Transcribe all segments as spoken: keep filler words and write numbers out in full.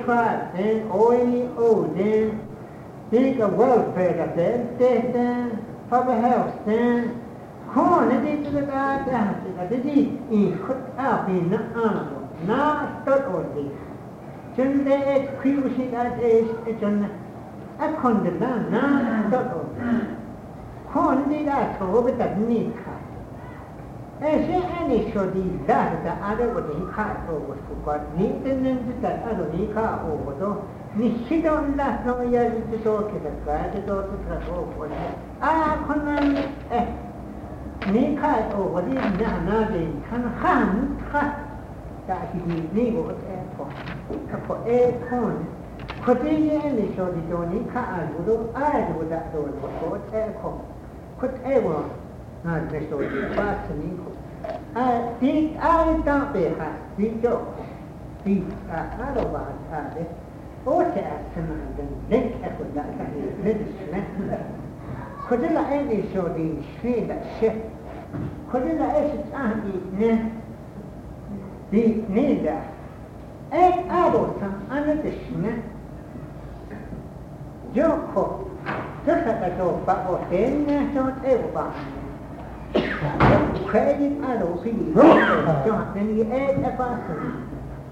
tribe, then oily old, then big welfare of them, then public health, then corn, it is the guy that it is in put up in the animal, not thought of this. Just the cruising that is, it's an a condemned, not thought of it. Corn did I told with that knee cut. And she any show the that the other would he cut over to God, need and then that other knee cut over though. Ni sit on that no year to talk to the guy to go to travel for it. Ah, Conan, eh, knee cut over the Nanabi can hand cut that he need was airport. For airport. Could he any show the Donny car would I do that door for airport? Could ever not the show the fastening. I did I don't be has the joke. The otherwise are it. What else can I do? Let echo that can be let could it any show the tree that ship? Could it actually eat ne? The neither. And I don't under the snap. Joko, just like a dog, but what then not ever. Credit I don't see John, then you add a person.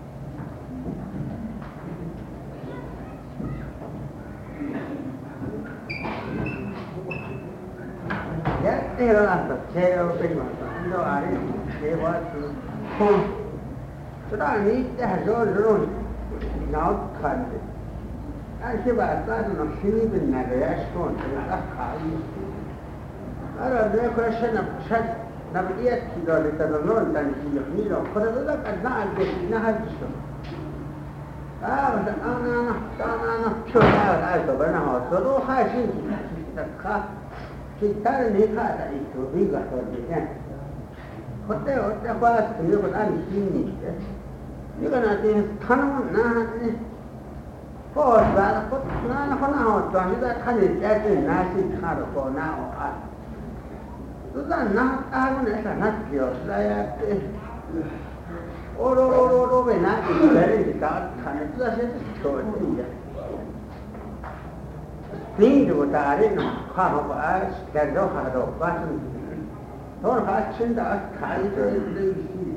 Yes, they are not the tail of anyone. No, I didn't say what to. So I need to have your room. Now, country. I said, I started on sleeping in the restaurant. I don't know a question of such. Not yet, he does it alone, than he of me. For a look at that, this is not so. I was an unknown, pure out of an house. So, no high thing. The car, she turned his heart into a bigger for the end. What the was to you was unseen. You're going to do a ton of nothing. For that, but none of an hour, Johnny, that kind of actually nasty car for now. So that not, I don't know, not yours. I have to. Oh, oh, oh, oh, when I is very dark, kind of just short. Things with our in half of us, that don't have a button. Don't have to that kind of thing.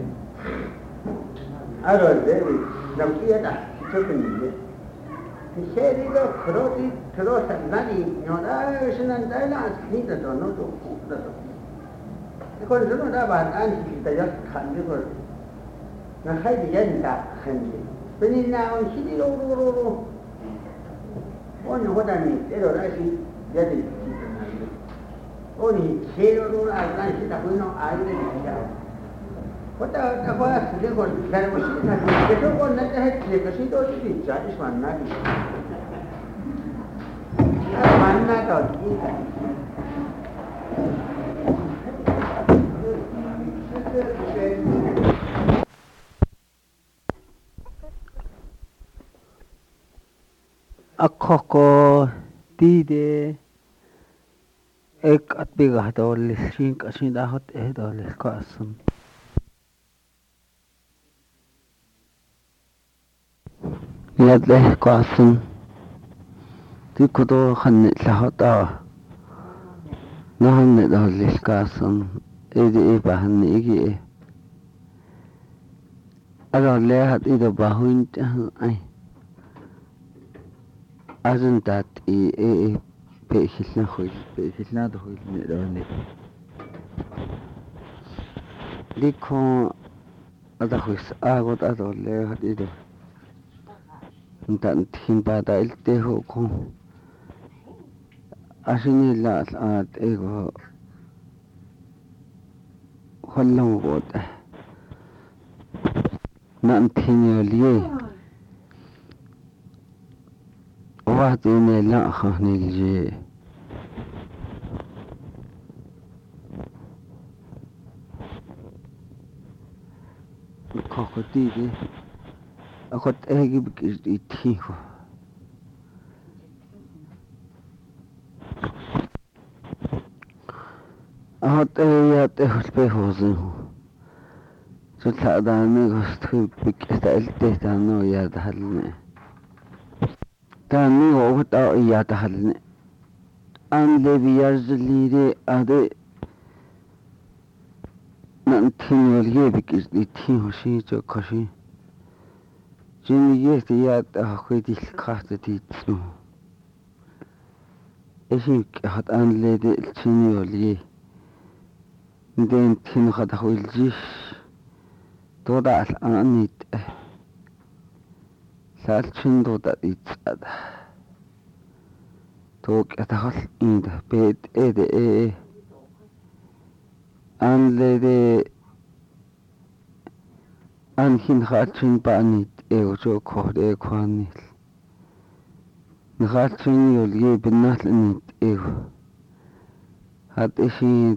I don't know, the theater took me. He said, "You know, Crotty, Cross and Nani, you know, I was in a dialogue, neither don't know to cook the because you know about Annie, they just can't do it. Now, how do you end that, Henry? When he now, he did all over. Only what I mean, they don't actually get it. Only zero, I like it, I will not, I didn't know. What the was the one that was the don't want that I had because he don't see judge one not. One not on a coco did ek at big at all shrink as in the hot head or less custom. Let the custom. You could all hand it la hot hour. No hand all this custom. It is behind the I don't lay at either behind I. Asn't that a patient who is not who is only. They call other who is I got other lay at either. That him bad I'll take who come. As in the last at ego. How long water? Nothing nearly. What in a lot of Nilje? The cockatoo. I got egg because it tea. I had a at the hospital. Sultaadani gostui pikesta elte tano ya tahalne. Tani ogta ya tahalne. Ande biyarjlire ade nantin yolye bikis ditin hoshi chokoshi. Jini yesti ya tahwiti khasta titsu. Eşik hat anlede chini yolye. Den tin khata khuljish. Toda al-anit salchin toda itsada tok atahal ida bet ede e anlede anhin khatchin panit e ojo khode kwanil khatchin yolye binat nit e hat ishi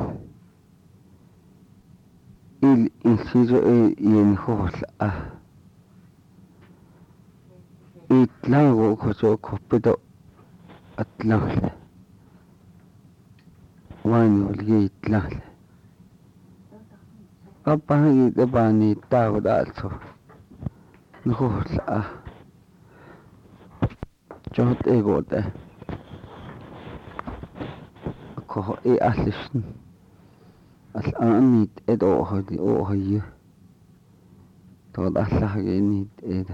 il insijo e yen hola itlago kojo kopido atlangle wani olge itlangle apahi de bani tago dalso hola jot egote ko e aslisn al-anit edo hodi o haye tod Allah genit ede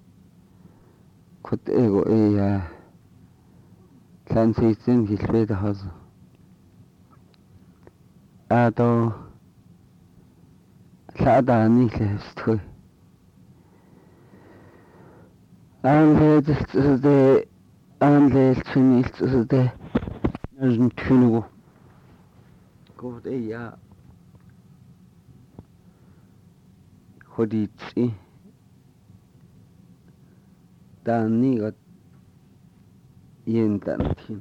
kut ego e ya san sitsin hilbede hazo ado sada ni lestoi anle de anle chinil de azn tunugo kut e ya hoditsi tani got yentantin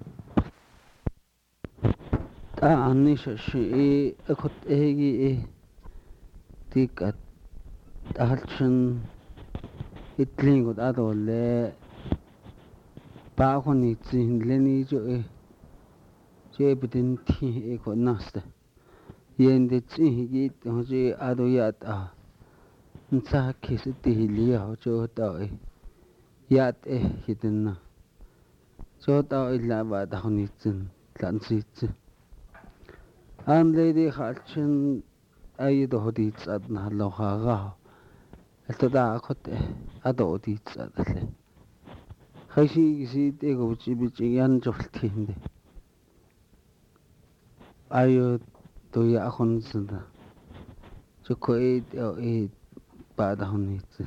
tani shashi akot egi e tikat alchin itlingot adole pa khonitsi leni jo e jebidin ti e ko nasta yende tsi git hoje adoyata nsa kisi tihiliya hojo tae yat e hidinna jo tae laba da honitsin lansitsi anle de khalchin ay do hodits adna lohaga altada khote ado dits adle khashi gisi te go bichi bichi yan joltinde ayo to ya khonsinda choko e e بعد هنيت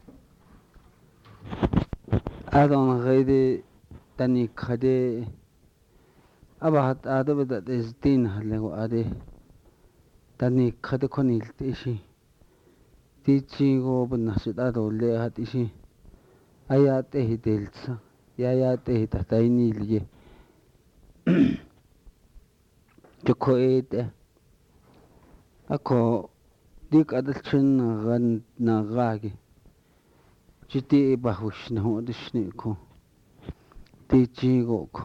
أدون غيري تاني خدي أبعد أدو بدأ تزدين هلو أدي تاني خدي كونيل تيشي تيجي غو بنحشد أدو اللي هاتيشي آيات إيه ديلتسا يايات إيه تحتايني ليه جوكو إيه أكو dik adalchin gan na gagi jiti bahush na hodishni ko tichi go ko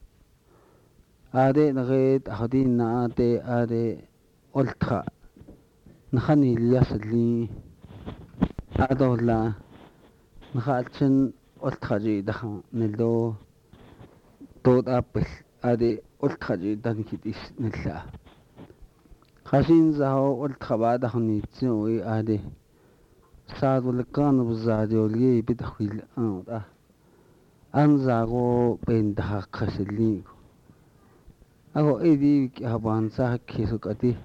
ade nagit hadin na ade ade oltha nakhani yasli adola nakhalchin oltha ji dakhan nildo tod apel ade oltha ji dan kitis nilla خاشين زهو قلت خبادة خنيتي وي آدي ساد ولكان بزادي ولي بدخل آه أنزاغو بين دهاق خسلينكو أغو إيدي هبان ساك كيسوك أدي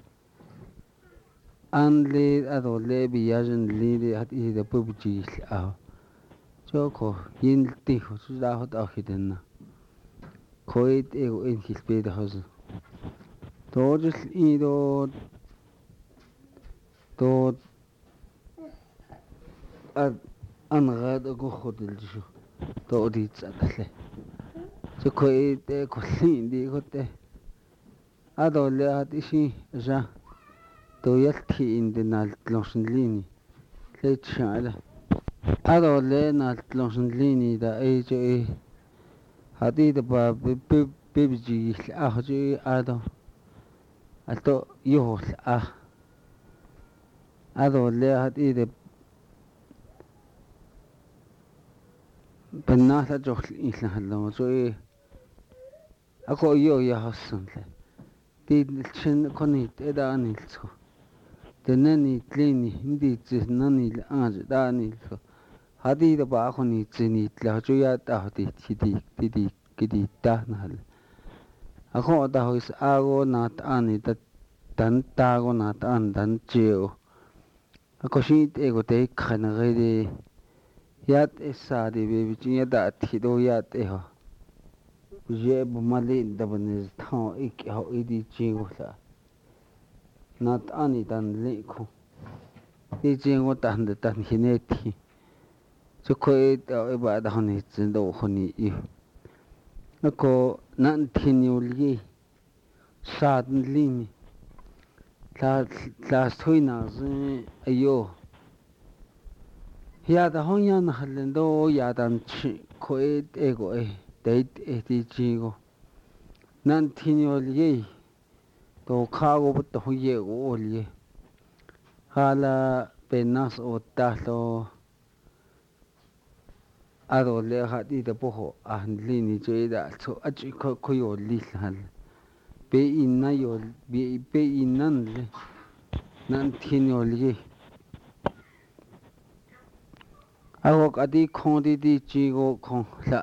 أن لي أدو لي بياجن لي لي هات إيدا ببجيش أهو جوكو ينلتيخو سجاهو تأخدنا كويت إيغو إنكي البيد حوزو توجل إيدو تو أنغاد أكو خود الجشو تو ديت سأدله سكو إيدي كلين دي كوتي أدو اللي هاد إشي جا تو يلتي إندي نالتلوشن ليني ليت شعله أدو اللي نالتلوشن ليني دا إي جو إيه هادي دبا بيبجي أخو جو إيه أدو alto yohol ah ado le hati de penasa jol isla hallo so e ako yo ya hasan le ti chin konit eda anilso tenani tlini hindi tsinani aj dani so hadi de ba khoni tsini tla jo ya ta hati ti ti ti kidi ta nal ako da hois ago nat ani ta tan ta go nat an dan cheo ako shi te go te khana ge de yat esa de be bi ya da thi do ya te ho je bu mali da bane tha ik ho idi chi go la nat ani dan le ko ti chi go tan de tan hine thi cho khoi ta ba da honi chin do honi i ako nan thin yu li sa li ni la la thui na zi ayo ya da hon ya na halen do ya dan chi khoi e go e dei e ti chi go nan thin yu li to kha go bu to ye go li hala penas o ta lo ado le ha ti de po ho an li ni che da cho a chi kho kho yo li hal pe in na yo be pe in nan le nan thin yo li ago ka di khon di di chi go khon la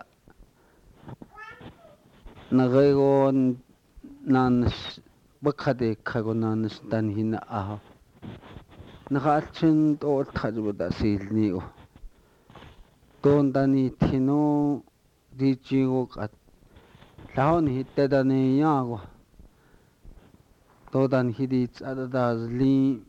na ge go nan ba kha de kha go nan stan hin a na ha chen to tha ju da sil ni o don dani thino di chi go ka lao ni te da ne ya go to dan hi di cha da da li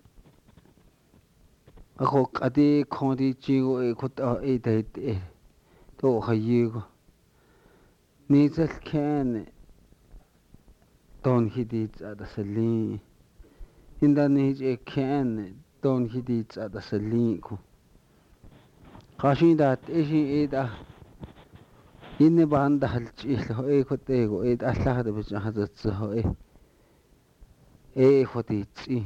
ako ka di khon di chi go e khot e de e to ha yi go ni zel ken don hi di cha da se li in da ni je ken don hi di cha da se li ko ka shi da e shi e da in ban da hal chi lo e khot e go e da la da be cha ha za ho e e khoti chi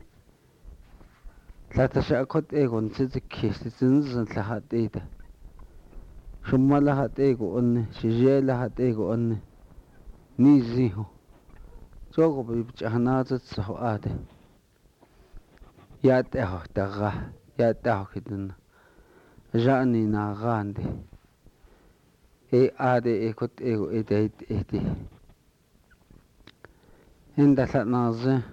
la ta sha khot e gon chi chi ki si zin zin la ha te da shumma la ha te go on shi je la ha te go on ni zi ho cho go bi cha na za ho a de ya te ho ta ga ya ta ho ki dun ja ni na ga de e a de e khot e go e de e de Enda la naze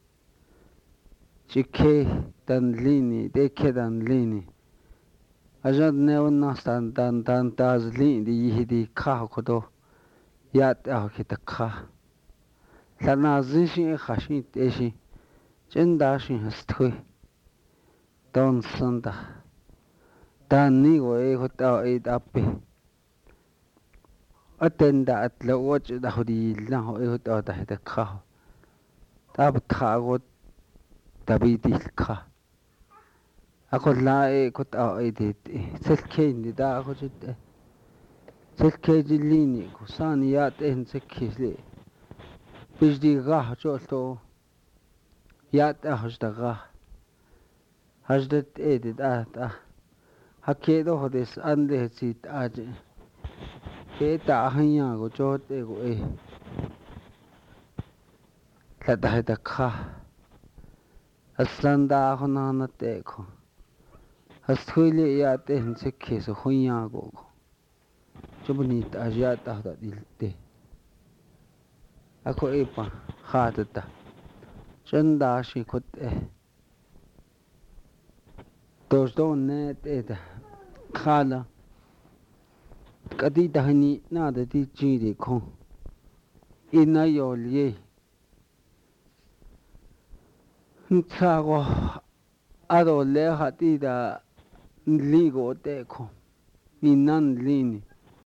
chike dan lini de ke dan lini ajad ne onna stan dan dan taz lini di di kha ko do ya ta ki ta kha la naze shi khashi te shi chen da shi hastoi don sanda dan ni go e ko ta e da pe atenda at la watch da hodi la ho e ta ta ta kha tab tha go tabi di kha ako la e ko ta e de sel ke ni da ko jit sel ke jilini ko san ya ten se khisle pis di ga cho to ya ta hos da ga has de e de da ta ha ke do ho des an de si ta je ke ta han ya go cho te go e la da da kha aslan da ho na na te ko has thuile ya te hin se khe so ho ya go ko chubni ta ja ta da dil te ako e pa kha ta ta chen da shi khut e dos do ne te da kha la ka di da ni na da di chi de ko ina yo lie cha go ado le ha ti da li go te ko ni nan li ni